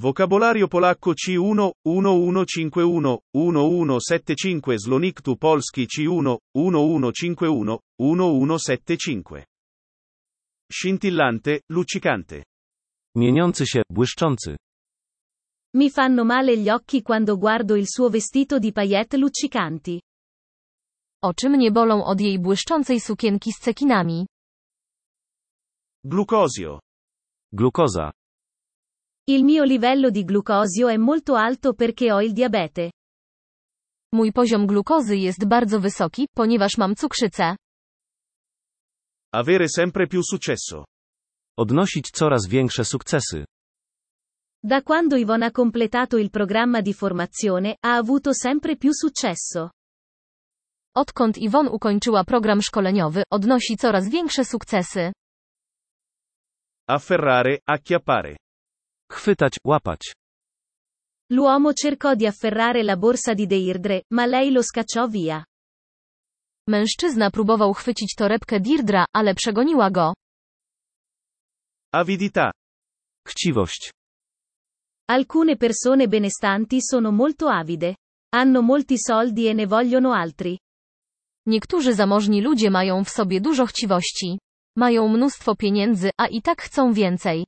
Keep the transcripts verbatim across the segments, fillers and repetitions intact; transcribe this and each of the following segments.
Vocabolario polacco C uno, uno uno cinque uno, uno uno sette cinque Zloniktu polski C uno, uno uno cinque uno, uno uno sette cinque. Scintillante, luccicante. Mieniący się, błyszczący. Mi fanno male gli occhi quando guardo il suo vestito di paillette luccicanti. Oczy mnie bolą od jej błyszczącej sukienki z cekinami. Glucosio. Glukoza. Il mio livello di glucosio è molto alto perché ho il diabete. Mój poziom glukozy jest bardzo wysoki, ponieważ mam cukrzycę. Avere sempre più successo. Odnosić coraz większe sukcesy. Da quando Yvonne ha completato il programma di formazione, ha avuto sempre più successo. Odkąd Yvonne ukończyła program szkoleniowy, odnosi coraz większe sukcesy. Afferrare, acchiappare. Chwytać, łapać. L'uomo cercò di afferrare la borsa di Deirdre, ma lei lo scacciò via. Mężczyzna próbował chwycić torebkę Deirdre, ale przegoniła go. Avidità. Chciwość. Alcune persone benestanti sono molto avide. Hanno molti soldi e ne vogliono altri. Niektórzy zamożni ludzie mają w sobie dużo chciwości. Mają mnóstwo pieniędzy, a i tak chcą więcej.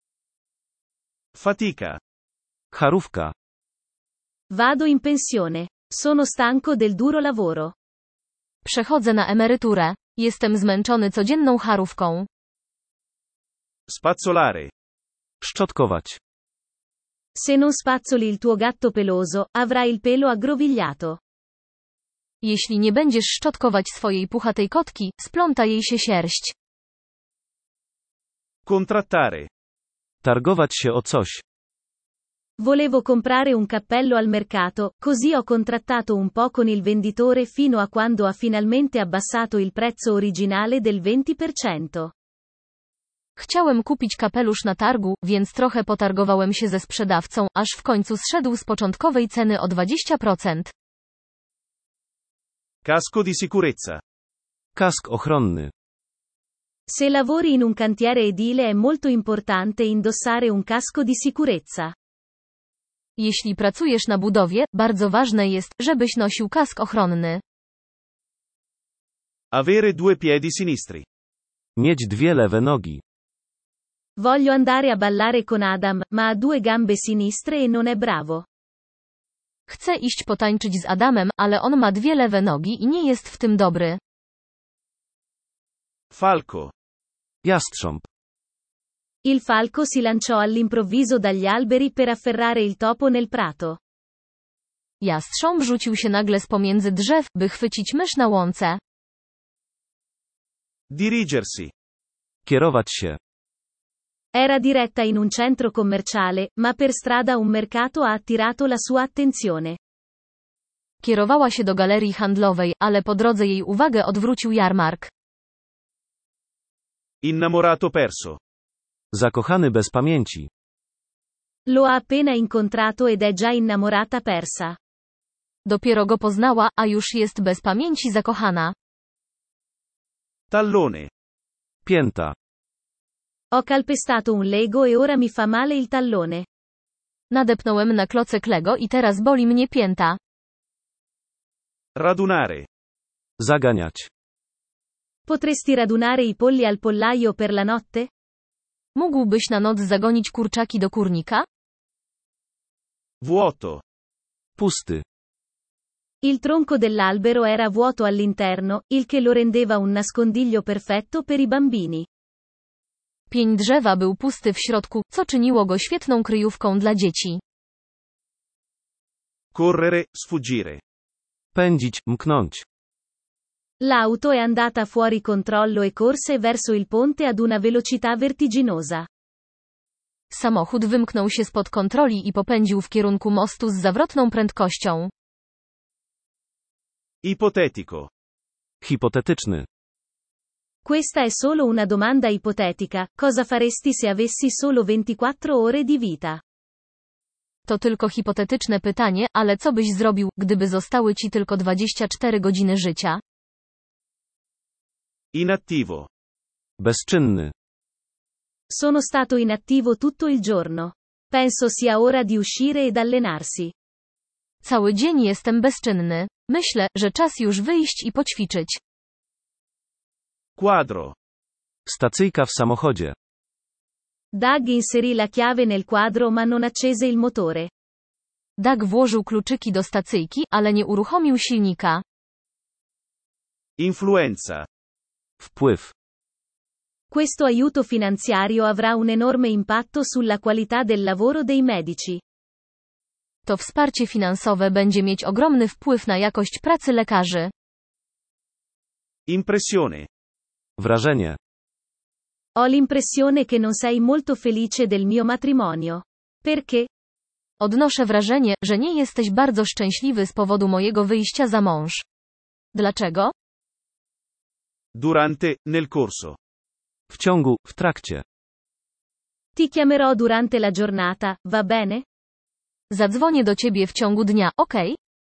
Fatica. Charówka. Vado in pensione. Sono stanco del duro lavoro. Przechodzę na emeryturę. Jestem zmęczony codzienną charówką. Spazzolare. Szczotkować. Se non spazzoli il tuo gatto peloso, avrai il pelo aggrovigliato. Jeśli nie będziesz szczotkować swojej puchatej kotki, spląta jej się sierść. Contrattare. Targować się o coś. Volevo comprare un cappello al mercato, così ho contrattato un po' con il venditore fino a quando ha finalmente abbassato il prezzo originale del venti per cento. Chciałem kupić kapelusz na targu, więc trochę potargowałem się ze sprzedawcą, aż w końcu zszedł z początkowej ceny o dwadzieścia procent. Casco di sicurezza. Kask ochronny. Se lavori in un cantiere edile è molto importante indossare un casco di sicurezza. Jeśli pracujesz na budowie, bardzo ważne jest, żebyś nosił kask ochronny. Avere due piedi sinistri. Mieć dwie lewe nogi. Voglio andare a ballare con Adam, ma ha due gambe sinistre e non è bravo. Chcę iść potańczyć z Adamem, ale on ma dwie lewe nogi i nie jest w tym dobry. Falco. Jastrząb. Il falco si lanciò all'improvviso dagli alberi per afferrare il topo nel prato. Jastrząb rzucił się nagle z pomiędzy drzew, by chwycić mysz na łące. Dirigersi. Kierować się. Era diretta in un centro commerciale, ma per strada un mercato ha attirato la sua attenzione. Kierowała się do galerii handlowej, ale po drodze jej uwagę odwrócił jarmark. Innamorato perso. Zakochany bez pamięci. Lo ha appena incontrato ed è già innamorata persa. Dopiero go poznała, a już jest bez pamięci zakochana. Tallone. Pięta. Ho calpestato un Lego e ora mi fa male il tallone. Nadepnąłem na klocek Lego i teraz boli mnie pięta. Radunare. Zaganiać. Potresti radunare i polli al pollaio per la notte? Mógłbyś na noc zagonić kurczaki do kurnika? Vuoto. Pusty. Il tronco dell'albero era vuoto all'interno, il che lo rendeva un nascondiglio perfetto per i bambini. Pień drzewa był pusty w środku, co czyniło go świetną kryjówką dla dzieci. Correre, sfuggire. Pędzić, mknąć. L'auto è andata fuori controllo e corse verso il ponte ad una velocità vertiginosa. Samochód wymknął się spod kontroli i popędził w kierunku mostu z zawrotną prędkością. Ipotetico. Hipotetyczny. Questa è solo una domanda ipotetica, cosa faresti se avessi solo ventiquattro ore di vita? To tylko hipotetyczne pytanie, ale co byś zrobił, gdyby zostały ci tylko dwadzieścia cztery godziny życia? Inattivo. Bezczynny. Sono stato inattivo tutto il giorno. Penso sia ora di uscire ed allenarsi. Cały dzień jestem bezczynny. Myślę, że czas już wyjść i poćwiczyć. Quadro. Stacyjka w samochodzie. Doug inserì la chiave nel quadro ma non accese il motore. Doug włożył kluczyki do stacyjki, ale nie uruchomił silnika. Influenza. Wpływ. Questo aiuto finanziario avrà un enorme impatto sulla qualità del lavoro dei medici. To wsparcie finansowe będzie mieć ogromny wpływ na jakość pracy lekarzy. Impressione. Wrażenie. Ho l'impressione che non sei molto felice del mio matrimonio. Perché? Odnoszę wrażenie, że nie jesteś bardzo szczęśliwy z powodu mojego wyjścia za mąż. Dlaczego? Durante, nel corso. W ciągu, w trakcie. Ti chiamerò durante la giornata, va bene? Zadzwonię do ciebie w ciągu dnia, ok?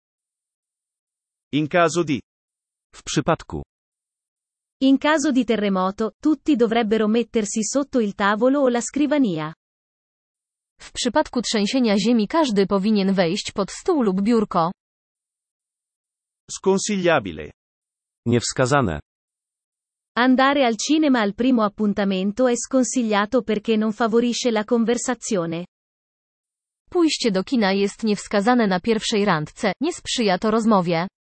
In caso di. W przypadku. In caso di terremoto, tutti dovrebbero mettersi sotto il tavolo o la scrivania. W przypadku trzęsienia ziemi każdy powinien wejść pod stół lub biurko. Sconsigliabile. Niewskazane. Andare al cinema al primo appuntamento è sconsigliato perché non favorisce la conversazione. Pójście do kina jest niewskazane na pierwszej randce, nie sprzyja to rozmowie.